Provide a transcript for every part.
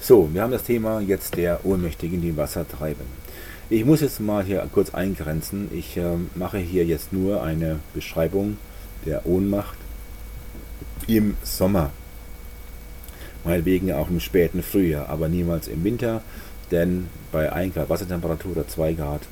So, wir haben das Thema jetzt der Ohnmächtigen, die Wasser treiben. Ich muss jetzt mal hier kurz eingrenzen. Ich mache hier jetzt nur eine Beschreibung der Ohnmacht im Sommer. Meinetwegen auch im späten Frühjahr, aber niemals im Winter, denn bei 1 Grad Wassertemperatur oder 2 Grad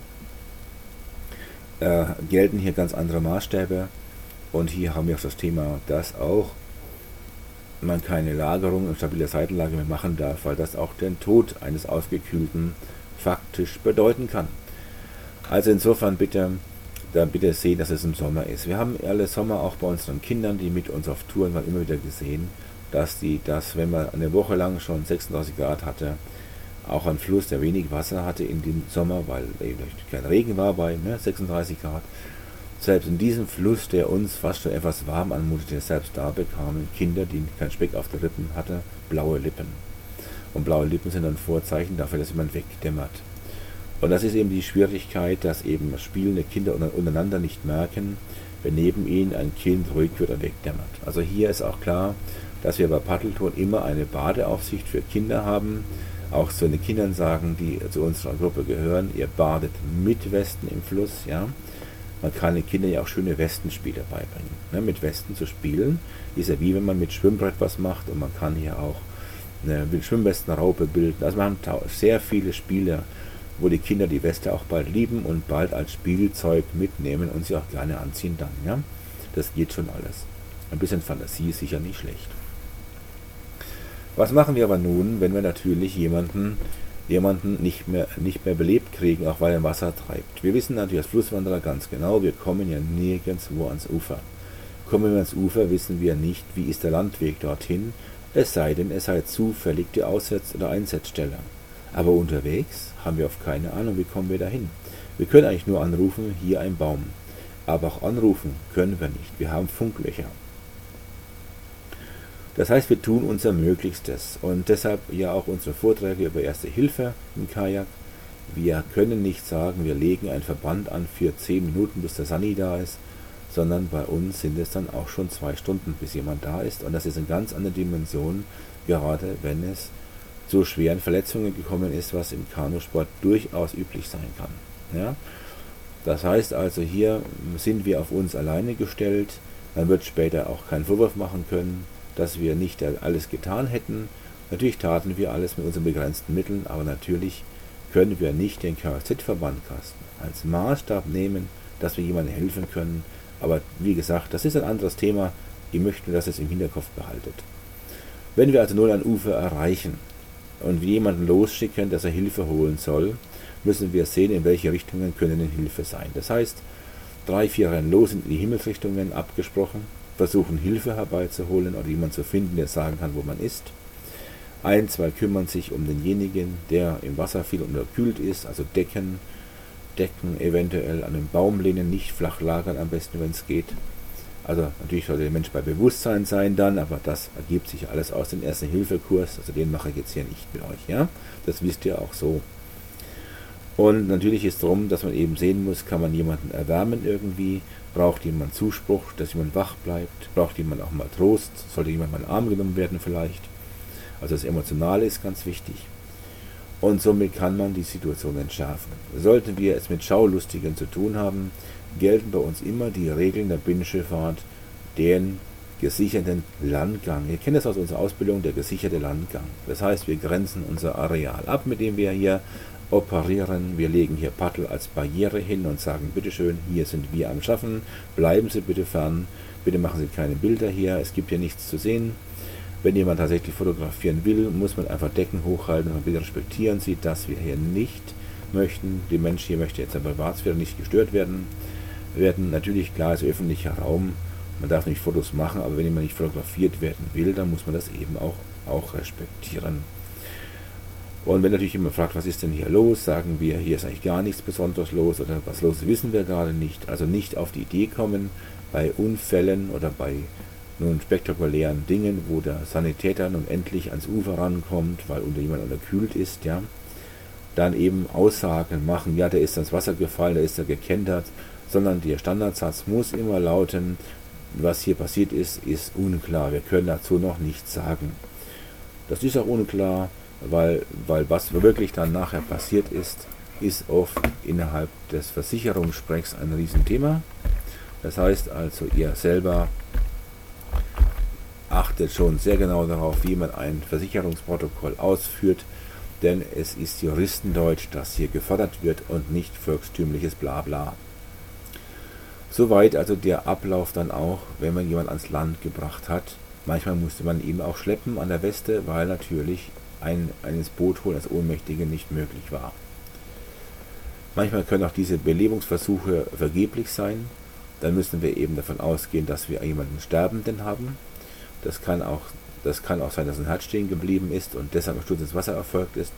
gelten hier ganz andere Maßstäbe. Und hier haben wir auch das Thema, dass auch man keine Lagerung in stabiler Seitenlage mehr machen darf, weil das auch den Tod eines Ausgekühlten faktisch bedeuten kann. Also insofern bitte sehen, dass es im Sommer ist. Wir haben alle Sommer auch bei unseren Kindern, die mit uns auf Touren waren, immer wieder gesehen, dass wenn man eine Woche lang schon 36 Grad hatte, auch ein Fluss, der wenig Wasser hatte in dem Sommer, weil eben kein Regen war bei 36 Grad, selbst in diesem Fluss, der uns fast schon etwas warm anmutete, selbst da bekamen Kinder, die keinen Speck auf den Lippen hatten, blaue Lippen. Und blaue Lippen sind ein Vorzeichen dafür, dass jemand wegdämmert. Und das ist eben die Schwierigkeit, dass eben spielende Kinder untereinander nicht merken, wenn neben ihnen ein Kind ruhig wird und wegdämmert. Also hier ist auch klar, dass wir bei Paddeltouren immer eine Badeaufsicht für Kinder haben. Auch zu den Kindern sagen, die zu unserer Gruppe gehören, ihr badet mit Westen im Fluss, ja. Man kann den Kindern ja auch schöne Westenspiele beibringen. Ne, mit Westen zu spielen ist ja wie wenn man mit Schwimmbrett was macht, und man kann hier auch eine Schwimmwestenraupe bilden. Also wir haben sehr viele Spiele, wo die Kinder die Weste auch bald lieben und bald als Spielzeug mitnehmen und sie auch gerne anziehen dann. Ja? Das geht schon alles. Ein bisschen Fantasie ist sicher nicht schlecht. Was machen wir aber nun, wenn wir natürlich jemanden nicht mehr belebt kriegen, auch weil er Wasser treibt? Wir wissen natürlich als Flusswanderer ganz genau, wir kommen ja nirgendwo ans Ufer. Kommen wir ans Ufer, wissen wir nicht, wie ist der Landweg dorthin, es sei denn, es sei zufällig die Aussetz- oder Einsetzstelle. Aber unterwegs haben wir oft keine Ahnung, wie kommen wir dahin. Wir können eigentlich nur anrufen, hier ein Baum. Aber auch anrufen können wir nicht, wir haben Funklöcher. Das heißt, wir tun unser Möglichstes, und deshalb ja auch unsere Vorträge über Erste Hilfe im Kajak. Wir können nicht sagen, wir legen einen Verband an für 10 Minuten, bis der Sani da ist, sondern bei uns sind es dann auch schon 2 Stunden, bis jemand da ist, und das ist eine ganz andere Dimension, gerade wenn es zu schweren Verletzungen gekommen ist, was im Kanusport durchaus üblich sein kann. Ja? Das heißt also, hier sind wir auf uns alleine gestellt, man wird später auch keinen Vorwurf machen können, dass wir nicht alles getan hätten. Natürlich taten wir alles mit unseren begrenzten Mitteln, aber natürlich können wir nicht den Kfz-Verbandkasten als Maßstab nehmen, dass wir jemandem helfen können. Aber wie gesagt, das ist ein anderes Thema. Ich möchte, dass ihr es im Hinterkopf behaltet. Wenn wir also nur ein Ufer erreichen und wir jemanden losschicken, dass er Hilfe holen soll, müssen wir sehen, in welche Richtungen können denn Hilfe sein. Das heißt, 3, 4 rennen los in die Himmelsrichtungen, abgesprochen, versuchen Hilfe herbeizuholen oder jemanden zu finden, der sagen kann, wo man ist. 1, 2 kümmern sich um denjenigen, der im Wasser viel unterkühlt ist, also Decken eventuell an den Baum lehnen, nicht flach lagern am besten, wenn es geht. Also natürlich sollte der Mensch bei Bewusstsein sein dann, aber das ergibt sich alles aus dem Erste-Hilfe-Kurs, also den mache ich jetzt hier nicht mit euch, ja? Das wisst ihr auch so. Und natürlich ist es darum, dass man eben sehen muss, kann man jemanden erwärmen irgendwie, braucht jemand Zuspruch, dass jemand wach bleibt, braucht jemand auch mal Trost, sollte jemand mal in den Arm genommen werden vielleicht. Also das Emotionale ist ganz wichtig. Und somit kann man die Situation entschärfen. Sollten wir es mit Schaulustigen zu tun haben, gelten bei uns immer die Regeln der Binnenschifffahrt, den gesicherten Landgang. Ihr kennt das aus unserer Ausbildung, der gesicherte Landgang. Das heißt, wir grenzen unser Areal ab, mit dem wir hier operieren. Wir legen hier Paddel als Barriere hin und sagen, bitteschön, hier sind wir am Schaffen, bleiben Sie bitte fern, bitte machen Sie keine Bilder hier, es gibt hier nichts zu sehen. Wenn jemand tatsächlich fotografieren will, muss man einfach Decken hochhalten und bitte respektieren Sie, dass wir hier nicht möchten. Der Mensch hier möchte jetzt aber Privatsphäre nicht gestört werden. Natürlich, klar, ist öffentlicher Raum, man darf nicht Fotos machen, aber wenn jemand nicht fotografiert werden will, dann muss man das eben auch respektieren. Und wenn natürlich jemand fragt, was ist denn hier los, sagen wir, hier ist eigentlich gar nichts Besonderes los, oder was los ist, wissen wir gerade nicht. Also nicht auf die Idee kommen, bei Unfällen oder bei nun spektakulären Dingen, wo der Sanitäter nun endlich ans Ufer rankommt, weil jemand unterkühlt ist, ja, dann eben Aussagen machen, ja, der ist ins Wasser gefallen, der ist da gekentert, sondern der Standardsatz muss immer lauten, was hier passiert ist unklar, wir können dazu noch nichts sagen. Das ist auch unklar, weil was wirklich dann nachher passiert ist oft innerhalb des Versicherungssprechs ein Riesenthema. Das heißt also, ihr selber achtet schon sehr genau darauf, wie man ein Versicherungsprotokoll ausführt, denn es ist Juristendeutsch, das hier gefordert wird und nicht volkstümliches Blabla. Soweit also der Ablauf dann auch, wenn man jemanden ans Land gebracht hat. Manchmal musste man ihn auch schleppen an der Weste, weil natürlich ein ins Boot holen als Ohnmächtige nicht möglich war. Manchmal können auch diese Belebungsversuche vergeblich sein. Dann müssen wir eben davon ausgehen, dass wir jemanden Sterbenden haben. Das kann auch sein, dass ein Herz stehen geblieben ist und deshalb ein Sturz ins Wasser erfolgt ist.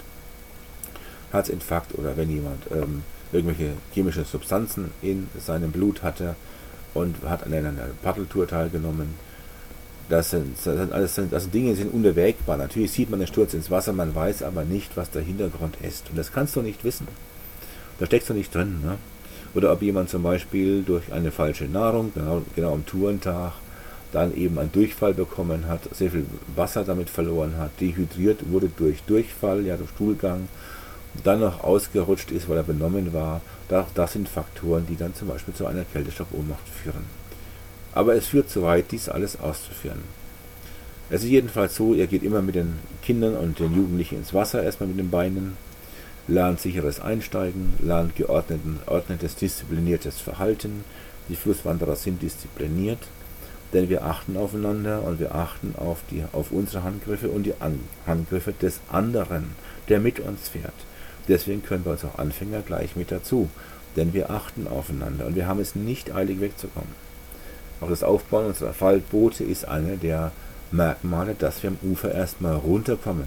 Herzinfarkt oder wenn jemand irgendwelche chemische Substanzen in seinem Blut hatte und hat an einer Paddeltour teilgenommen. Das sind Dinge, die sind unbewegbar. Natürlich sieht man den Sturz ins Wasser, man weiß aber nicht, was der Hintergrund ist. Und das kannst du nicht wissen. Da steckst du nicht drin. Ne? Oder ob jemand zum Beispiel durch eine falsche Nahrung, genau am Tourentag, dann eben einen Durchfall bekommen hat, sehr viel Wasser damit verloren hat, dehydriert wurde durch Durchfall, ja durch Stuhlgang, dann noch ausgerutscht ist, weil er benommen war. Das sind Faktoren, die dann zum Beispiel zu einer Kältestoffohnmacht führen. Aber es führt zu weit, dies alles auszuführen. Es ist jedenfalls so, ihr geht immer mit den Kindern und den Jugendlichen ins Wasser, erstmal mit den Beinen, lernt sicheres Einsteigen, lernt geordnetes, diszipliniertes Verhalten. Die Flusswanderer sind diszipliniert, denn wir achten aufeinander und wir achten auf unsere Handgriffe und die Handgriffe des anderen, der mit uns fährt. Deswegen können wir uns auch Anfänger gleich mit dazu, denn wir achten aufeinander und wir haben es nicht eilig wegzukommen. Auch das Aufbauen unserer Faltboote ist eine der Merkmale, dass wir am Ufer erstmal runterkommen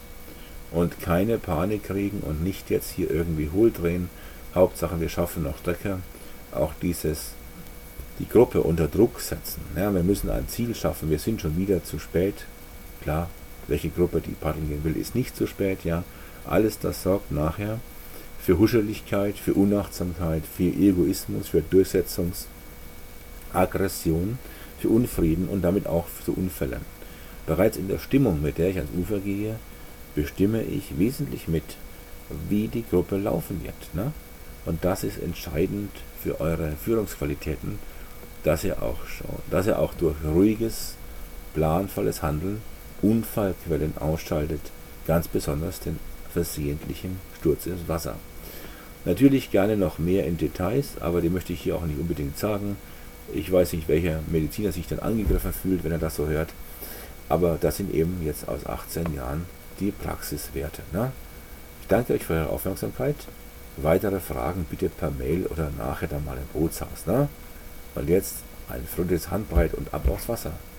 und keine Panik kriegen und nicht jetzt hier irgendwie hohl drehen. Hauptsache wir schaffen noch Strecke, auch die Gruppe unter Druck setzen. Ja, wir müssen ein Ziel schaffen, wir sind schon wieder zu spät. Klar, welche Gruppe die paddeln gehen will, ist nicht zu spät, ja. Alles das sorgt nachher für Huscheligkeit, für Unachtsamkeit, für Egoismus, für Durchsetzungsaggression, für Unfrieden und damit auch zu Unfällen. Bereits in der Stimmung, mit der ich ans Ufer gehe, bestimme ich wesentlich mit, wie die Gruppe laufen wird. Ne? Und das ist entscheidend für eure Führungsqualitäten, dass ihr auch durch ruhiges, planvolles Handeln Unfallquellen ausschaltet, ganz besonders den versehentlichen Sturz ins Wasser. Natürlich gerne noch mehr in Details, aber die möchte ich hier auch nicht unbedingt sagen. Ich weiß nicht, welcher Mediziner sich dann angegriffen fühlt, wenn er das so hört, aber das sind eben jetzt aus 18 Jahren die Praxiswerte. Ne? Ich danke euch für eure Aufmerksamkeit. Weitere Fragen bitte per Mail oder nachher dann mal im Bootshaus. Ne? Und jetzt ein fröhliches Handbreit und ab aufs Wasser.